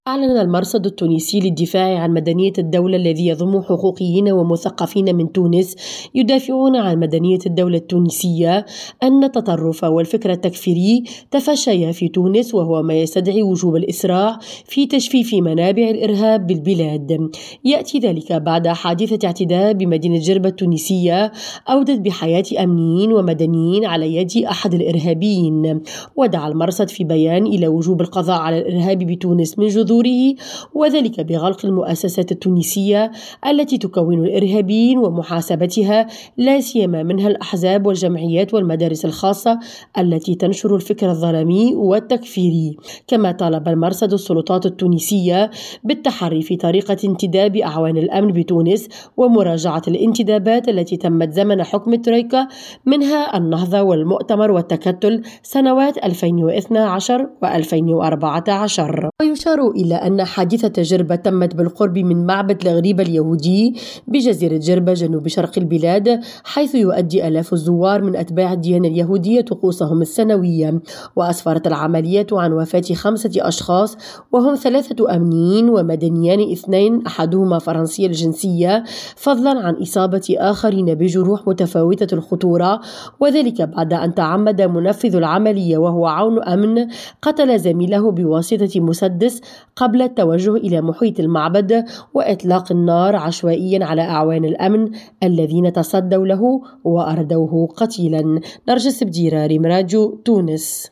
أعلن المرصد التونسي للدفاع عن مدنية الدولة الذي يضم حقوقيين ومثقفين من تونس يدافعون عن مدنية الدولة التونسية أن التطرف والفكر التكفيري تفشيا في تونس، وهو ما يستدعي وجوب الإسراع في تجفيف منابع الإرهاب بالبلاد. يأتي ذلك بعد حادثة اعتداء بمدينة جربة التونسية أودت بحياة أمنيين ومدنيين على يد أحد الإرهابيين. ودعا المرصد في بيان إلى وجوب القضاء على الإرهاب بتونس من جذوره، وذلك بغلق المؤسسات التونسية التي تكون الإرهابيين ومحاسبتها، لا سيما منها الأحزاب والجمعيات والمدارس الخاصة التي تنشر الفكر الظلامي والتكفيري. كما طالب المرصد السلطات التونسية بالتحري في طريقة انتداب أعوان الأمن بتونس ومراجعة الانتدابات التي تمت زمن حكم الترويكا، منها النهضة والمؤتمر والتكتل سنوات 2012 و2014. ويشار إلى أن حادثة جربة تمت بالقرب من معبد الغريب اليهودي بجزيرة جربة جنوب شرق البلاد، حيث يؤدي آلاف الزوار من أتباع الديانة اليهودية طقوسهم السنوية. وأسفرت العملية عن وفاة 5 أشخاص، وهم 3 أمنيين ومدنيان 2 أحدهما فرنسي الجنسية، فضلا عن إصابة آخرين بجروح متفاوتة الخطورة، وذلك بعد أن تعمد منفذ العملية وهو عون أمن قتل زميله بواسطة مسدس قبل التوجه إلى محيط المعبد وإطلاق النار عشوائيا على أعوان الأمن الذين تصدوا له وأردوه قتيلا. نرجس بديرة، ريم راديو، تونس.